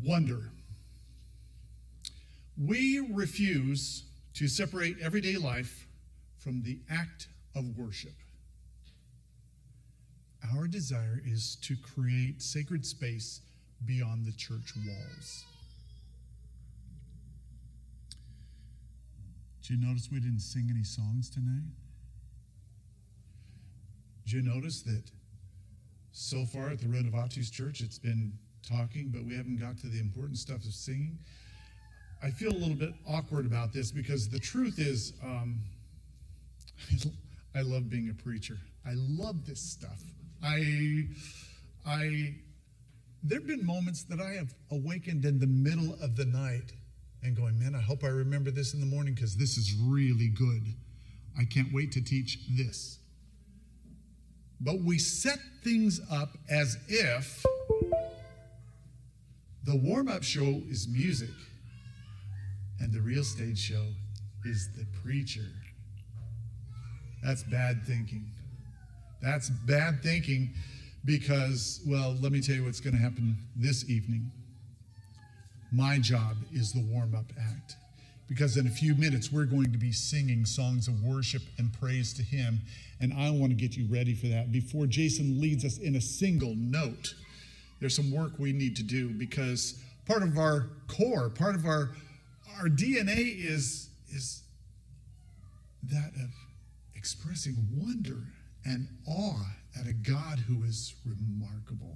Wonder. We refuse to separate everyday life from the act of worship. Our desire is to create sacred space beyond the church walls. Did you notice we didn't sing any songs tonight? Did you notice that so far at the Renovatus Church it's been talking, but we haven't got to the important stuff of singing? I feel a little bit awkward about this because the truth is, I love being a preacher. I love this stuff. There've been moments that I have awakened in the middle of the night and going, man, I hope I remember this in the morning because this is really good. I can't wait to teach this. But we set things up as if the warm-up show is music and the real stage show is the preacher. That's bad thinking. That's bad thinking because, well, let me tell you what's going to happen this evening. My job is the warm-up act because in a few minutes we're going to be singing songs of worship and praise to Him, and I want to get you ready for that. Before Jason leads us in a single note, there's some work we need to do because part of our core, part of our DNA is that of expressing wonder and awe at a God who is remarkable.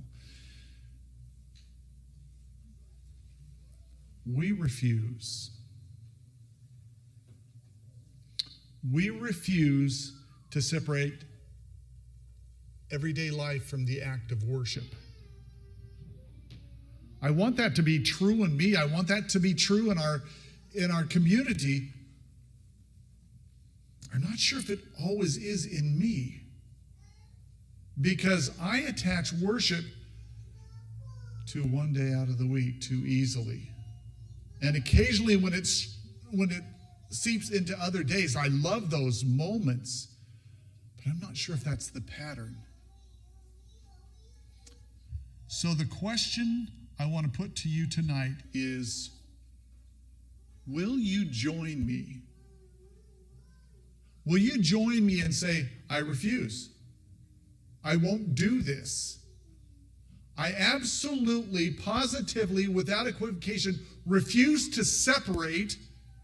We refuse to separate everyday life from the act of worship. I want that to be true in me. I want that to be true in our community. I'm not sure if it always is in me because I attach worship to one day out of the week too easily. And occasionally when it seeps into other days, I love those moments, but I'm not sure if that's the pattern. So the question I want to put to you tonight is, will you join me? Will you join me and say, I refuse. I won't do this. I absolutely, positively, without equivocation, refuse to separate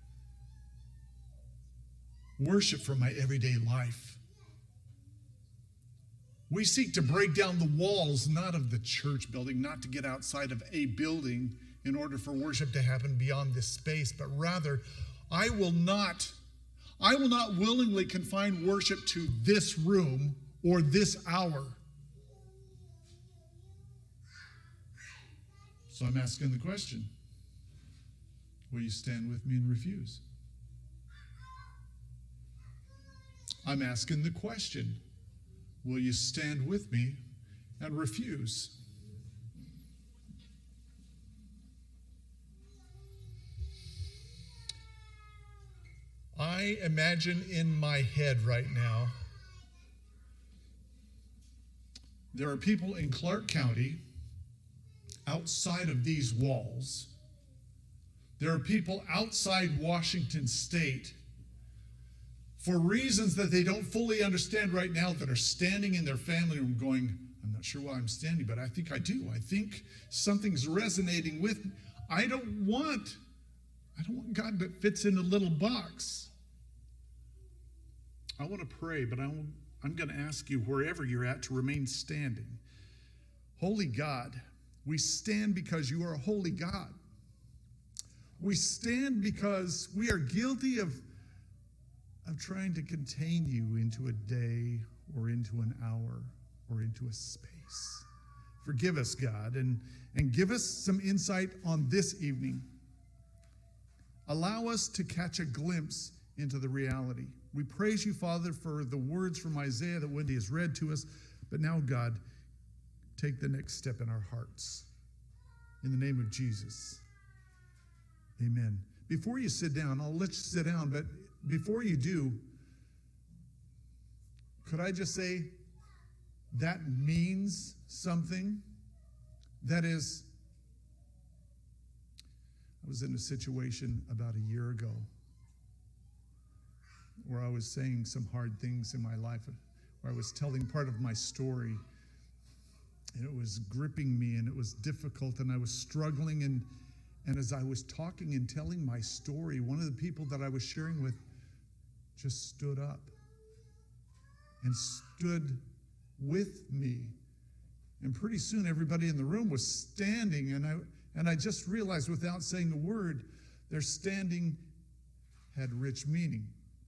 worship from my everyday life. We seek to break down the walls, not of the church building, not to get outside of a building in order for worship to happen beyond this space, but rather, I will not willingly confine worship to this room or this hour. So I'm asking the question, will you stand with me and refuse? I'm asking the question, will you stand with me and refuse? I imagine in my head right now, there are people in Clark County outside of these walls. There are people outside Washington State for reasons that they don't fully understand right now that are standing in their family room going, I'm not sure why I'm standing, but I think I do. I think something's resonating with me. I don't want God that fits in a little box. I want to pray, but I'm going to ask you, wherever you're at, to remain standing. Holy God, we stand because you are a holy God. We stand because we are guilty of trying to contain you into a day or into an hour or into a space. Forgive us, God, and give us some insight on this evening. Allow us to catch a glimpse into the reality. We praise you, Father, for the words from Isaiah that Wendy has read to us. But now, God, take the next step in our hearts. In the name of Jesus, amen. Before you sit down, I'll let you sit down, but before you do, could I just say that means something? That is, I was in a situation about a year ago where I was saying some hard things in my life, where I was telling part of my story, and it was gripping me, and it was difficult, and I was struggling, and as I was talking and telling my story, one of the people that I was sharing with just stood up and stood with me. And pretty soon everybody in the room was standing, and I just realized without saying a word, their standing had rich meaning.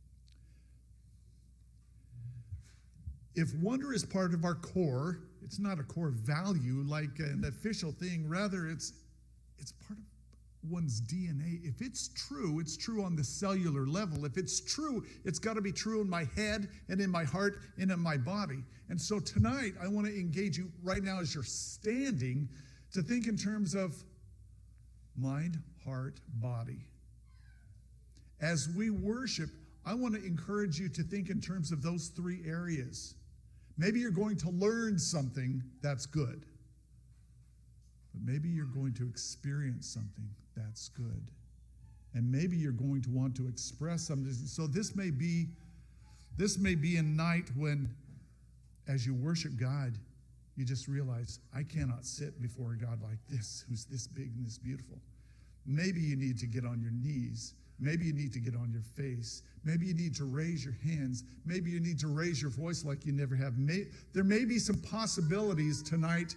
If wonder is part of our core, it's not a core value like an official thing. Rather, it's part of one's DNA. If it's true on the cellular level. If it's true, it's got to be true in my head and in my heart and in my body. And so tonight, I want to engage you right now as you're standing to think in terms of mind, heart, body. As we worship, I want to encourage you to think in terms of those three areas. Maybe you're going to learn something that's good. But maybe you're going to experience something that's good. And maybe you're going to want to express something. So this may be a night when, as you worship God, you just realize, I cannot sit before a God like this, who's this big and this beautiful. Maybe you need to get on your knees. Maybe you need to get on your face. Maybe you need to raise your hands. Maybe you need to raise your voice like you never have. There may be some possibilities tonight.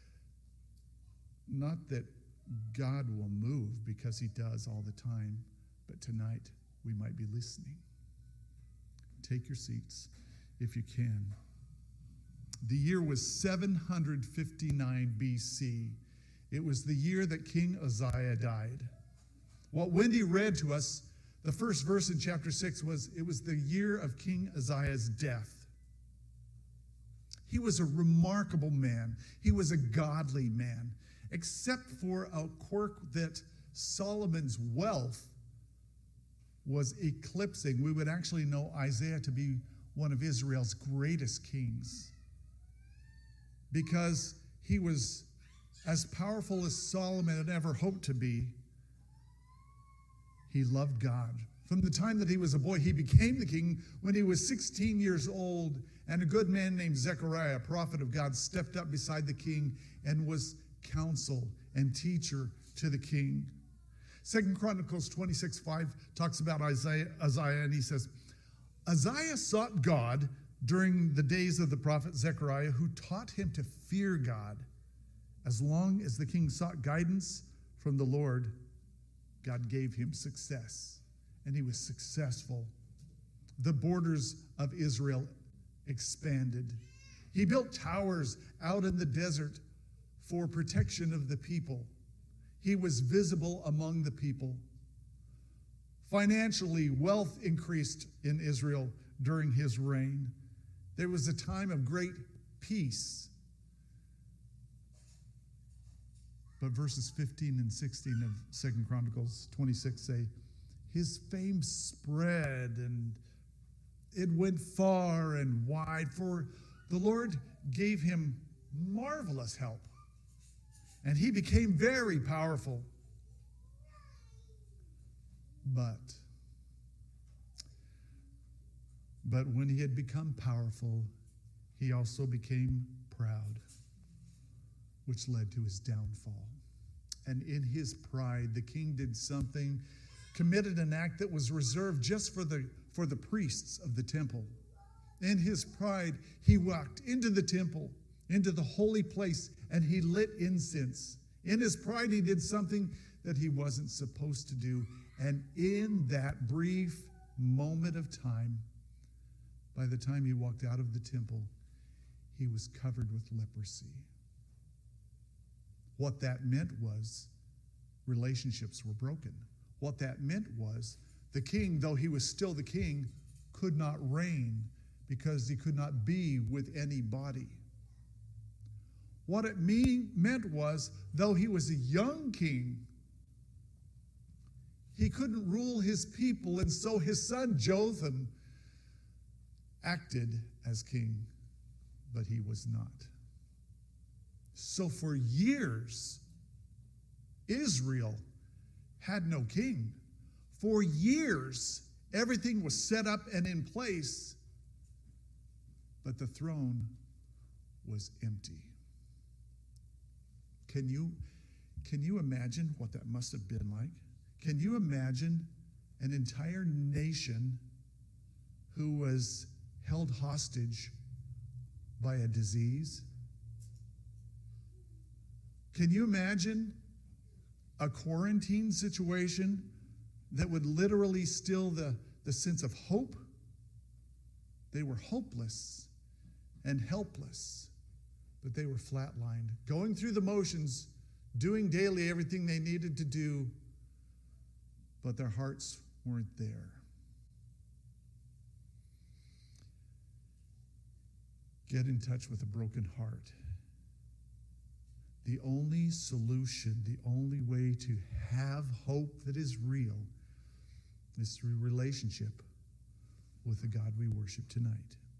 Not that God will move, because he does all the time, but tonight we might be listening. Take your seats if you can. The year was 759 BC. It was the year that King Uzziah died. What Wendy read to us, the first verse in chapter 6, it was the year of King Uzziah's death. He was a remarkable man. He was a godly man, except for a quirk that Solomon's wealth was eclipsing. We would actually know Isaiah to be one of Israel's greatest kings, because he was as powerful as Solomon had ever hoped to be. He loved God. From the time that he was a boy, he became the king when he was 16 years old, and a good man named Zechariah, a prophet of God, stepped up beside the king and was counsel and teacher to the king. 2 Chronicles 26:5 talks about Uzziah, and he says, Uzziah sought God during the days of the prophet Zechariah, who taught him to fear God. As long as the king sought guidance from the Lord, God gave him success, and he was successful. The borders of Israel expanded. He built towers out in the desert for protection of the people. He was visible among the people. Financially, wealth increased in Israel during his reign. There was a time of great peace. But verses 15 and 16 of 2 Chronicles 26 say, his fame spread and it went far and wide, for the Lord gave him marvelous help, and he became very powerful. But when he had become powerful, he also became proud, which led to his downfall. And in his pride, the king did something, committed an act that was reserved just for the priests of the temple. In his pride, he walked into the temple, into the holy place, and he lit incense. In his pride, he did something that he wasn't supposed to do. And in that brief moment of time, by the time he walked out of the temple, he was covered with leprosy. What that meant was relationships were broken. What that meant was the king, though he was still the king, could not reign because he could not be with anybody. What it meant was, though he was a young king, he couldn't rule his people, and so his son Jotham acted as king, but he was not. So for years, Israel had no king. For years, everything was set up and in place, but the throne was empty. Can you imagine what that must have been like? Can you imagine an entire nation who was held hostage by a disease? Can you imagine a quarantine situation that would literally still the sense of hope? They were hopeless and helpless, but they were flatlined, going through the motions, doing daily everything they needed to do, but their hearts weren't there. Get in touch with a broken heart. The only solution, the only way to have hope that is real is through relationship with the God we worship tonight.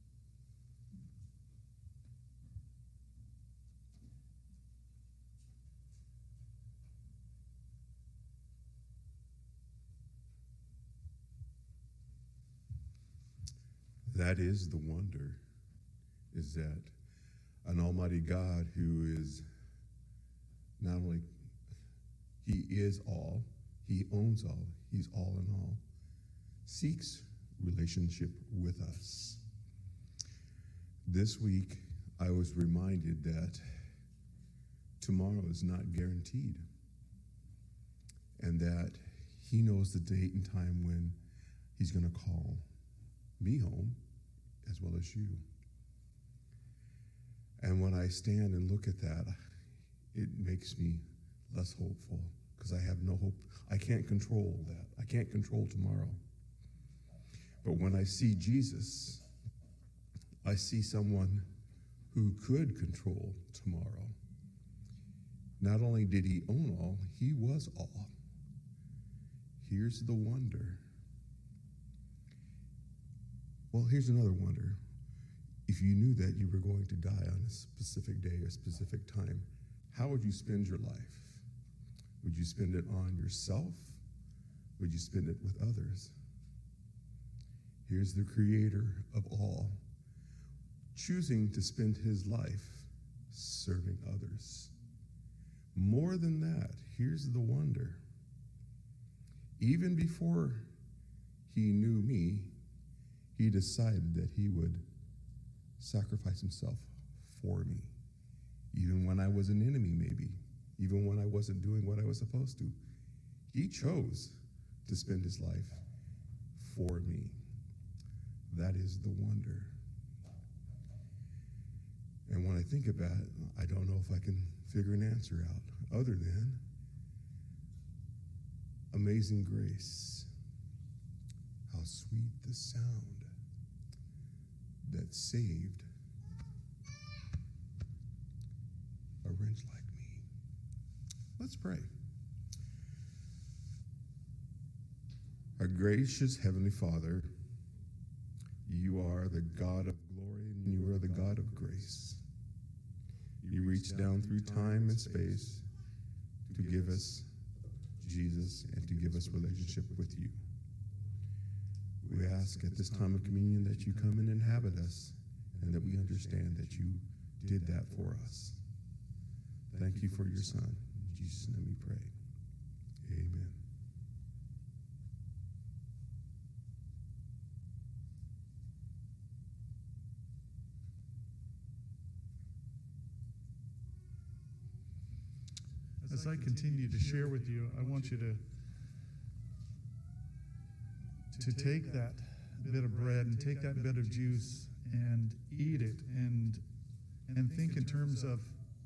That is the wonder, is that an almighty God who is not only, he is all, he owns all, he's all in all, seeks relationship with us. This week, I was reminded that tomorrow is not guaranteed, and that he knows the date and time when he's going to call me home, as well as you. And when I stand and look at that, it makes me less hopeful, because I have no hope. I can't control that. I can't control tomorrow. But when I see Jesus, I see someone who could control tomorrow. Not only did he own all, he was all. Here's the wonder. Well, here's another wonder. If you knew that you were going to die on a specific day, a specific time, how would you spend your life? Would you spend it on yourself? Would you spend it with others? Here's the creator of all, choosing to spend his life serving others. More than that, here's the wonder. Even before he knew me, he decided that he would sacrifice himself for me. Even when I was an enemy, maybe. Even when I wasn't doing what I was supposed to. He chose to spend his life for me. That is the wonder. And when I think about it, I don't know if I can figure an answer out other than amazing grace. How sweet the sound that saved a wretch like me. Let's pray. Our gracious Heavenly Father, you are the God of glory and you are the God of grace. You reach down through time and space to give us Jesus and to give us relationship with you. We ask at this time of communion that you come and inhabit us and that we understand that you did that for us. Thank you for your Son. In Jesus' name we pray. Amen. As I continue to share with you, I want you to take that bit of bread and take that bit of juice and eat it and think in terms of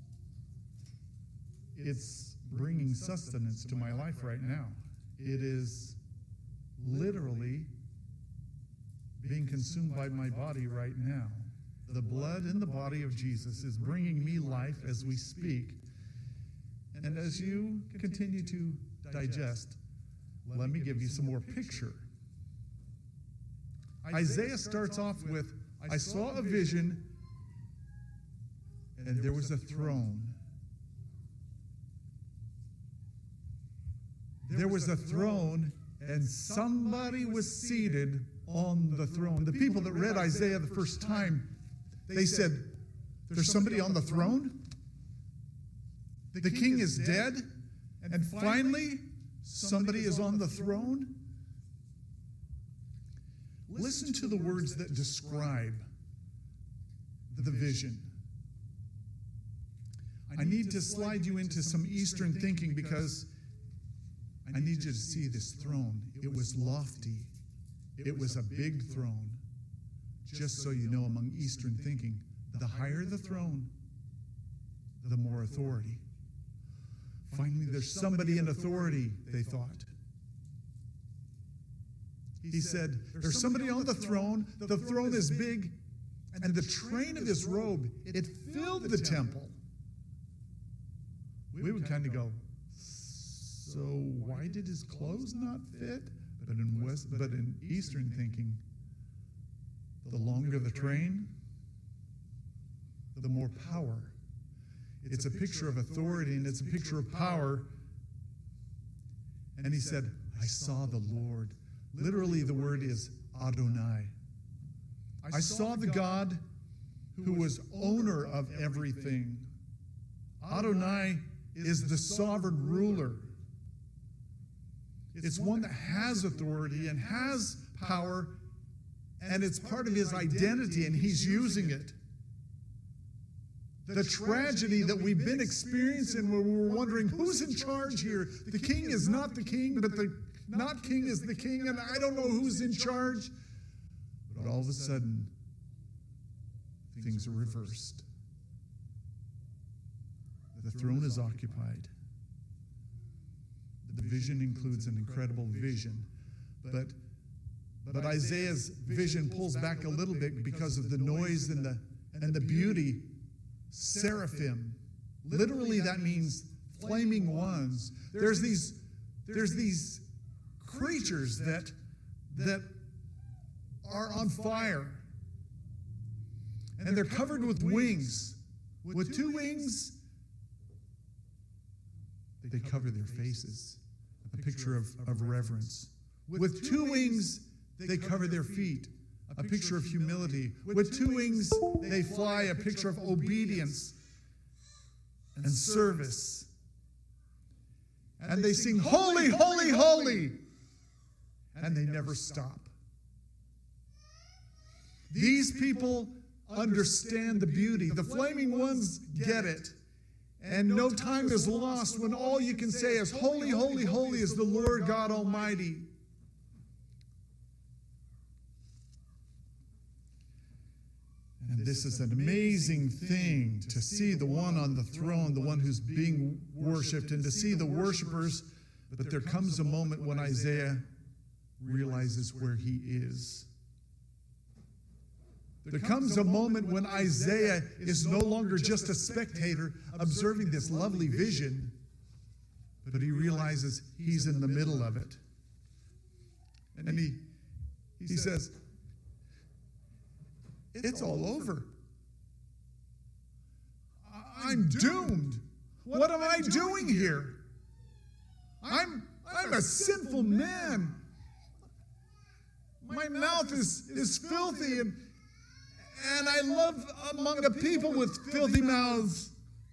it's bringing sustenance to my life right now. It is literally being consumed by my body right now. The blood in the body of Jesus is bringing me life as we speak. And as you continue to digest, let me give you some more picture. Isaiah starts off with, I saw a vision, and there was a throne. there was a throne, and somebody was seated on the throne. The people that read Isaiah the first time, they said, there's somebody on the throne? The king is dead, and finally, somebody is on the throne? Listen to the words that describe the vision. I need to slide you into some Eastern thinking because I need you to see this throne. It was lofty. It was a big throne. Just so you know, among Eastern thinking, the higher the throne, the more authority. Finally, there's somebody in authority, they thought. He said, there's somebody on the throne is big, and the train of his robe, it filled the temple. We would kind of go, so why did his clothes not fit? But in Eastern thinking, the longer the train, the more power. It's a picture of authority, and it's a picture of power. And he said, I saw the Lord. Literally, the word is Adonai. I saw the God who was owner of everything. Adonai is the sovereign ruler. It's one that has authority and has power, and it's part of his identity, and he's using it. The tragedy that we've been experiencing where we're wondering, who's in charge here? The king is not the king, but the not king is the king, and I don't know who's in charge. But all of a sudden, things are reversed. The throne is occupied. The vision includes an incredible vision. But Isaiah's vision pulls back a little bit because of the noise and the beauty. Seraphim. Literally, that means flaming ones. There's these creatures that are on fire. And they're covered with wings. With two wings, they cover their faces. A picture of reverence. With two wings, they cover their feet. A picture of humility. With two wings, they fly. A picture of obedience and service. And they sing, holy, holy, holy. And they never stop. These people understand the beauty. The flaming ones get it. And no time is lost when all you can say is, holy, holy, holy is the Lord God Almighty. And this is an amazing thing to see the one on the throne, the one who's being worshipped, and to see the worshipers. But there comes a moment when Isaiah realizes where he is. There comes a moment when Isaiah is no longer just a spectator observing this lovely vision, but he realizes he's in the middle of it. And he says, it's all over. I'm doomed. What am I doing here? I'm a sinful man. My mouth is filthy, and I live among a people with filthy mouths.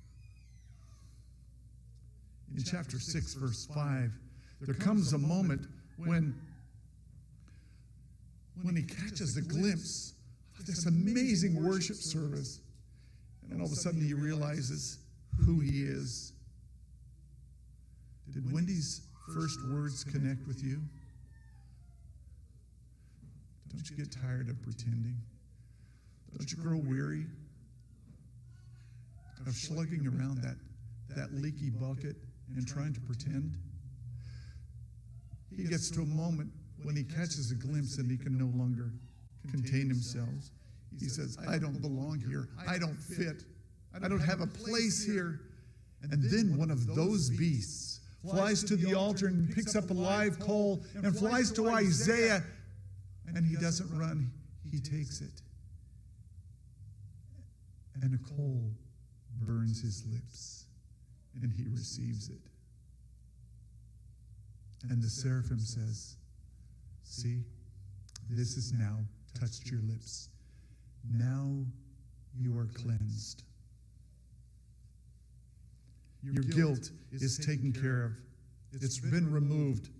In chapter 6, verse 5, there comes a moment when he catches a glimpse of this amazing worship service. And all of a sudden he realizes who he is. Did Wendy's first words connect with you? Don't you get tired of pretending? Don't you grow weary of slugging around that leaky bucket and trying to pretend? He gets to a moment when he catches a glimpse and he can no longer contain himself. He says, I don't belong here. I don't fit. I don't have a place here. And then one of those beasts flies to the altar and picks up a live coal and flies to Isaiah. And he doesn't run. He takes it. And a coal burns his lips, and he receives it. And the seraphim says, see, this has now touched your lips. Now you are cleansed. Your guilt is taken care of. It's been removed.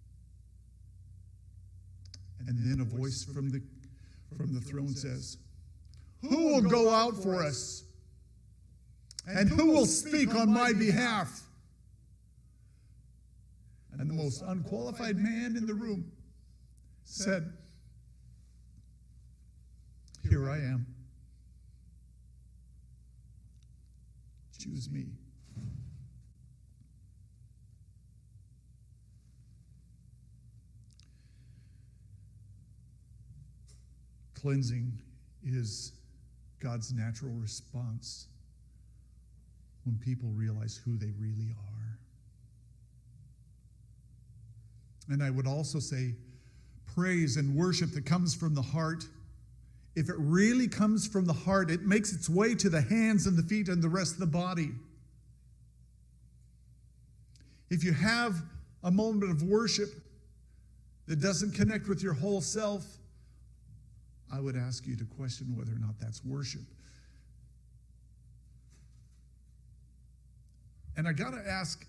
And then a voice from the throne says, who will go out for us? And who will speak on my behalf? And the most unqualified man in the room said, here I am. Choose me. Cleansing is God's natural response when people realize who they really are. And I would also say, praise and worship that comes from the heart, if it really comes from the heart, it makes its way to the hands and the feet and the rest of the body. If you have a moment of worship that doesn't connect with your whole self, I would ask you to question whether or not that's worship. And I got to ask,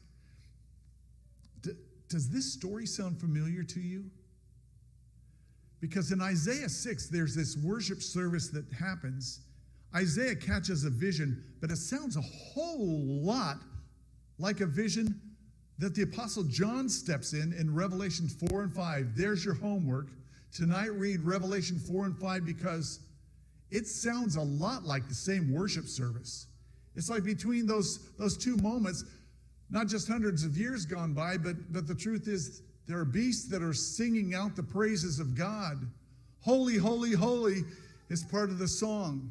does this story sound familiar to you? Because in Isaiah 6, there's this worship service that happens. Isaiah catches a vision, but it sounds a whole lot like a vision that the Apostle John steps in Revelation 4 and 5. There's your homework. Tonight, read Revelation 4 and 5 because it sounds a lot like the same worship service. It's like between those two moments, not just hundreds of years gone by, but the truth is there are beasts that are singing out the praises of God. Holy, holy, holy is part of the song.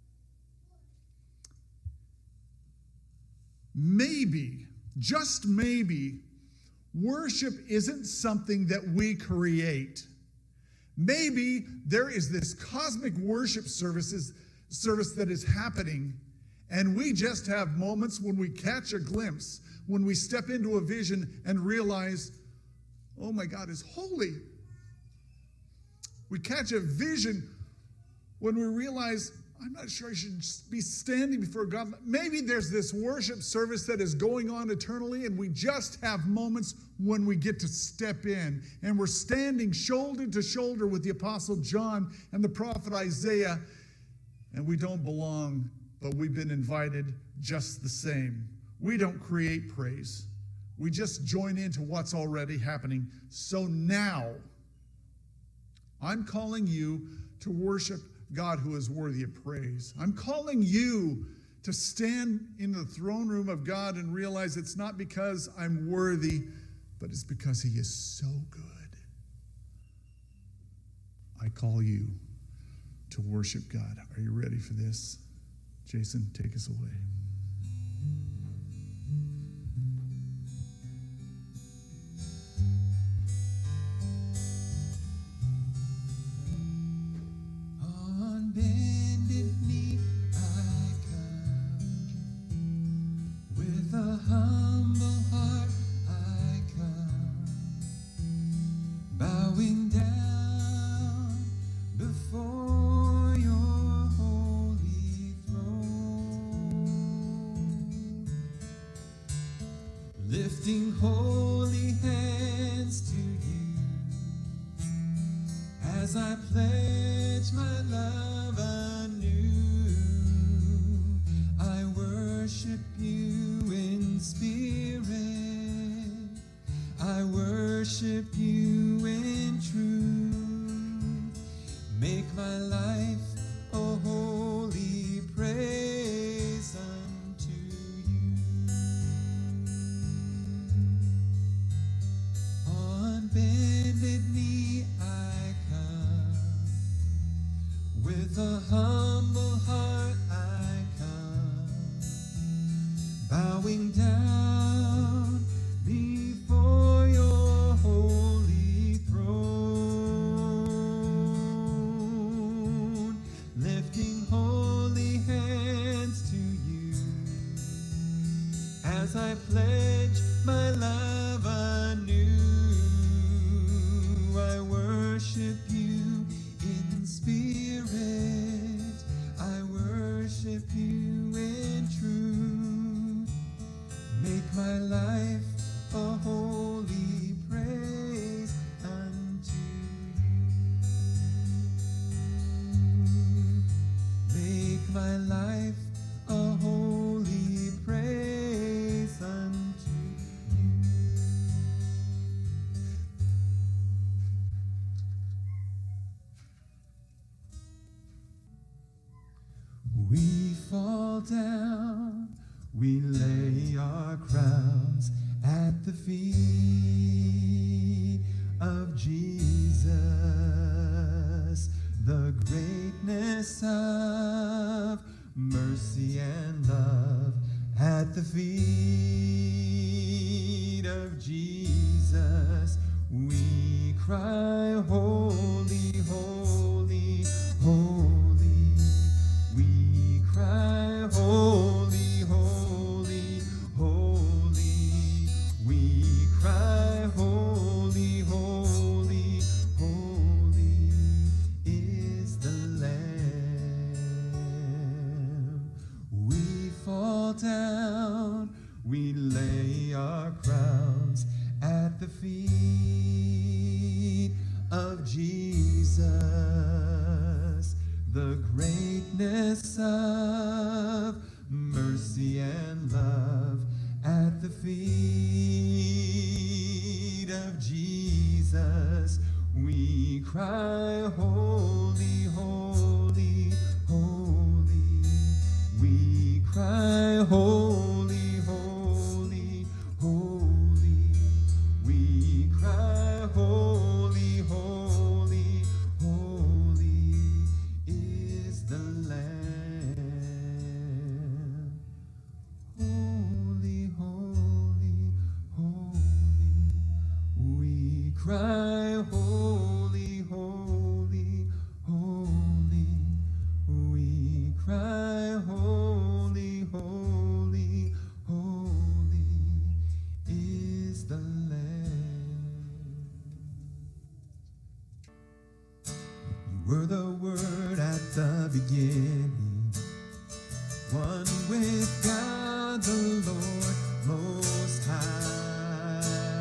Maybe, just maybe, worship isn't something that we create. Maybe there is this cosmic worship service that is happening, and we just have moments when we catch a glimpse, when we step into a vision and realize, oh my God is holy. We catch a vision when we realize, I'm not sure I should be standing before God. Maybe there's this worship service that is going on eternally, and we just have moments when we get to step in, and we're standing shoulder to shoulder with the Apostle John and the prophet Isaiah, and we don't belong, but we've been invited just the same. We don't create praise. We just join into what's already happening. So now, I'm calling you to worship God who is worthy of praise. I'm calling you to stand in the throne room of God and realize it's not because I'm worthy, but it's because he is so good. I call you to worship God. Are you ready for this? Jason, take us away. Lifting holy hands to you as I pledge my love anew. I worship you in spirit. I worship you in truth. Make my life a holy praise unto you. On bended knee I come, with a humble heart I come, bowing down before your holy throne, lifting holy hands to you as I pledge my love anew. down, we lay our crowns at the feet of Jesus. The greatness of mercy and love at the feet of Jesus. We cry, holy, holy, holy. We cry, holy, holy, holy. We cry, holy, holy, holy is the Lamb. We fall down, we lay our crowns at the feet of Jesus. The greatness of mercy and love at the feet of Jesus. We cry, holy, holy, holy. We cry, holy, holy, holy. We cry, holy, holy, holy is the Lamb. Holy, holy, holy. We cry, holy, holy, holy. We cry, holy, holy, holy is the Lamb. You were the Word at the beginning, one with God the Lord Most High.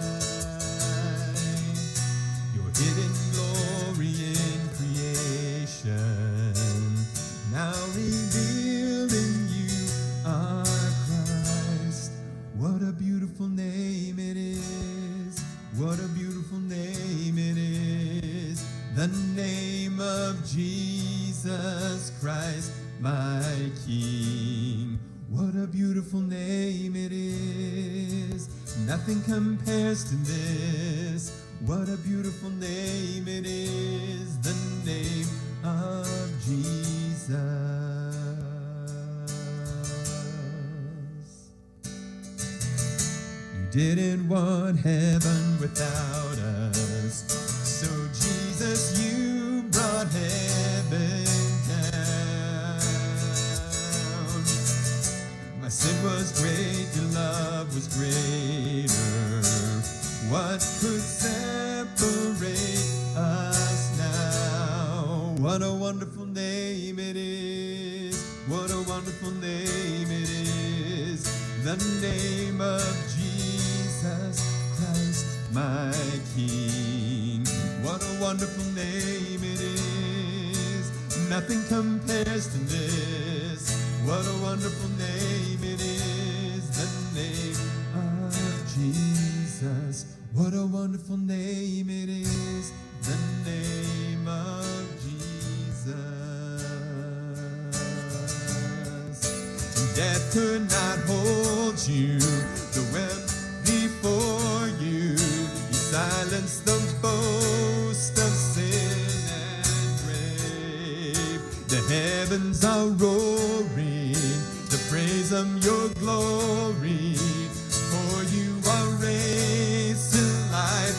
Your hidden glory in creation, now revealed in you are Christ. What a beautiful name it is. What a beautiful name it is. The name of Jesus Christ, my King. What a beautiful name it is. Nothing compares to this. What a beautiful name it is. The name of Jesus. You didn't want heaven without us, so Jesus, you brought heaven down. My sin was great, your love was greater. What could separate us now? What a wonderful name it is. What a wonderful name it is. The name of Jesus Christ, my King. What a wonderful name it is. Nothing compares to this. What a wonderful name it is. The name of Jesus. What a wonderful name it is. The name of Jesus. Death could not hold you. The web before you. You silenced the boast of sin and grave. The heavens are roaring, the praise of your glory. For you are raised to life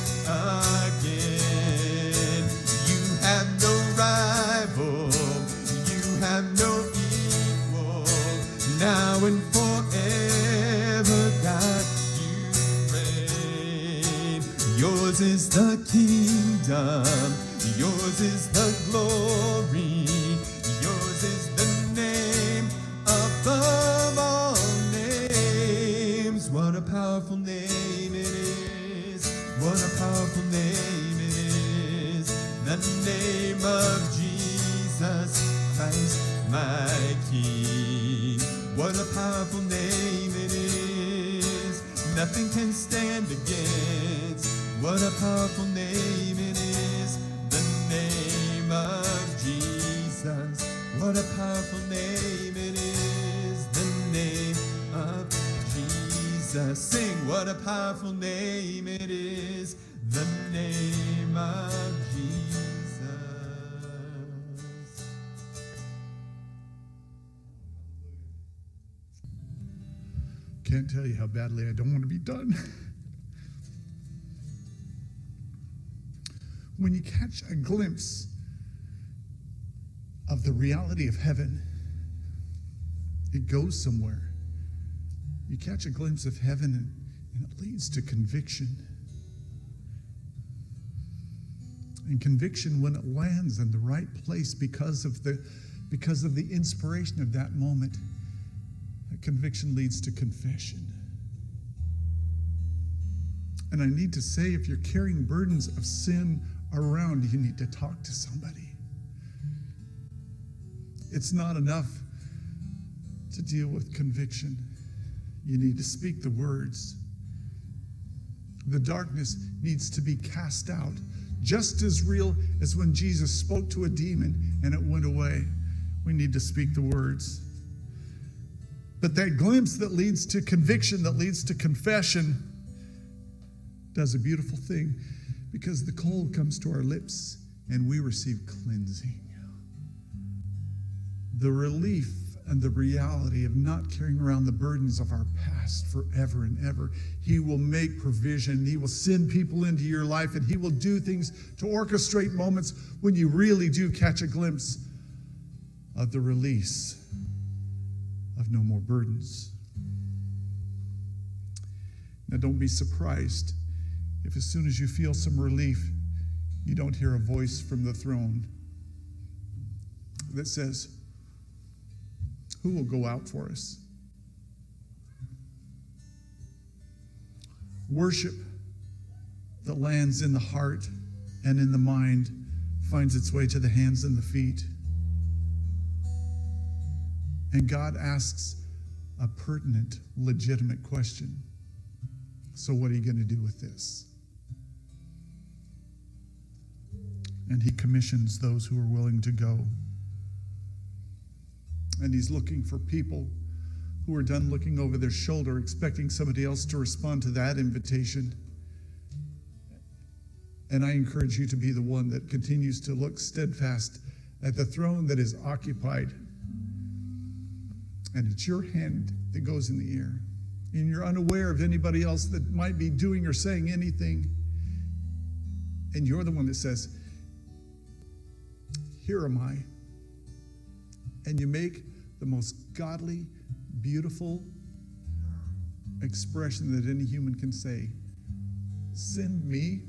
again. You have no rival, you have no equal. Now and forever, God, you reign. Yours is the kingdom, yours is the glory, yours is the name above all names. What a powerful name it is. What a powerful name it is. The name of Jesus Christ, my King. What a powerful name it is. Nothing can stand against. What a powerful name it is. The name of Jesus. What a powerful name it is. The Jesus. Sing, what a powerful name it is, the name of Jesus. Can't tell you how badly I don't want to be done. When you catch a glimpse of the reality of heaven, it goes somewhere. You catch a glimpse of heaven and it leads to conviction. And conviction, when it lands in the right place because of the inspiration of that moment, that conviction leads to confession. And I need to say, if you're carrying burdens of sin around, you need to talk to somebody. It's not enough to deal with conviction. You need to speak the words. The darkness needs to be cast out, just as real as when Jesus spoke to a demon and it went away. We need to speak the words. But that glimpse that leads to conviction, that leads to confession, does a beautiful thing, because the cold comes to our lips and we receive cleansing. The relief and the reality of not carrying around the burdens of our past forever and ever. He will make provision. He will send people into your life, and He will do things to orchestrate moments when you really do catch a glimpse of the release of no more burdens. Now, don't be surprised if as soon as you feel some relief, you don't hear a voice from the throne that says, "Who will go out for us?" Worship that lands in the heart and in the mind finds its way to the hands and the feet. And God asks a pertinent, legitimate question. So what are you going to do with this? And He commissions those who are willing to go. And He's looking for people who are done looking over their shoulder, expecting somebody else to respond to that invitation. And I encourage you to be the one that continues to look steadfast at the throne that is occupied. And it's your hand that goes in the air. And you're unaware of anybody else that might be doing or saying anything. And you're the one that says, "Here am I." And you make the most godly, beautiful expression that any human can say. "Send me.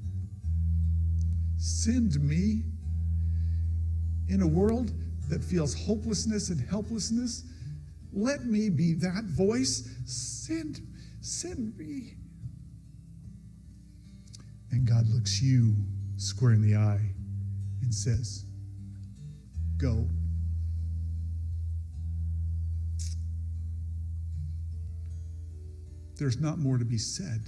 Send me." In a world that feels hopelessness and helplessness, let me be that voice. Send me. And God looks you square in the eye and says, "Go." There's not more to be said.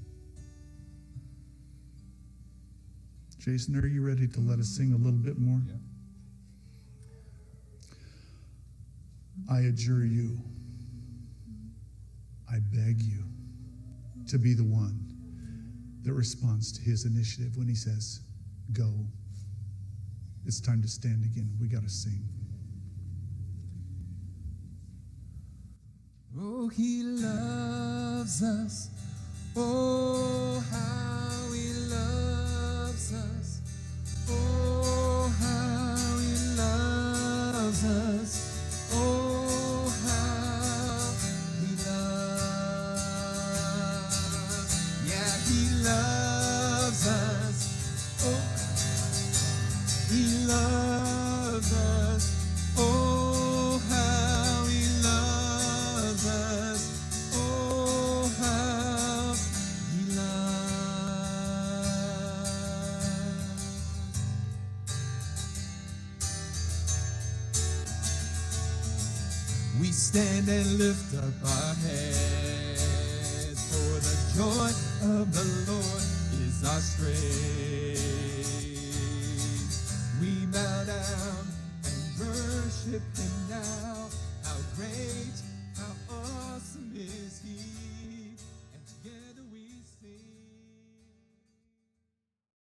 Jason, are you ready to let us sing a little bit more? Yeah. I adjure you, I beg you to be the one that responds to His initiative when He says, "Go." It's time to stand again. We got to sing. Oh, He loves us. Oh, how He loves us. Oh, how He loves us. Oh, how He loves. Yeah, He loves us. Oh, He loves us. Oh, how He loves us. Oh, how He loves. We stand and lift up our heads, for the joy of the Lord is our strength. We bow down and worship Him now. How great